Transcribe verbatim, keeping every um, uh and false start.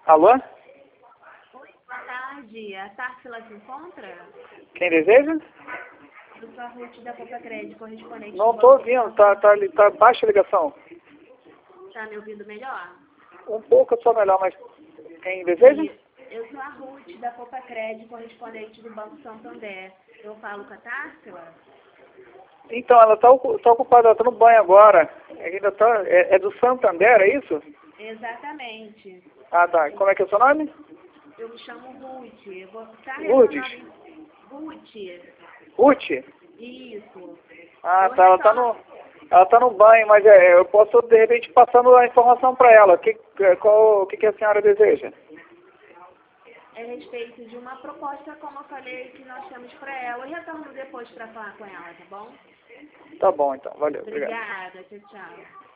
Alô? Oi, boa tarde. A Társila se encontra? Quem deseja? Eu sou a Ruth da Copa Crédito, correspondente Não do estou Banco ouvindo, tá, tá, tá baixa a ligação. Está me ouvindo melhor? Um pouco só melhor, mas quem deseja? E eu sou a Ruth da Copa Crédito, correspondente do Banco Santander. Eu falo com a Társila? Então, ela está tá ocupada, ela está no banho agora. Ainda tá, é, é do Santander, é isso? Exatamente. Ah, tá. Como é que é o seu nome? Eu me chamo Ruth. Eu vou estar Lourdes. retornando em... Ruth. Ruth? Isso. Ah, Eu tá. Ela tá retorno... no, ela tá no banho, mas é, eu posso, de repente, passando a informação para ela. Que, qual, o que, que a senhora deseja? É a respeito de uma proposta, como eu falei, que nós temos para ela. Eu retorno depois para falar com ela, tá bom? Tá bom, então. Valeu. Obrigado. Obrigada. Tchau, tchau.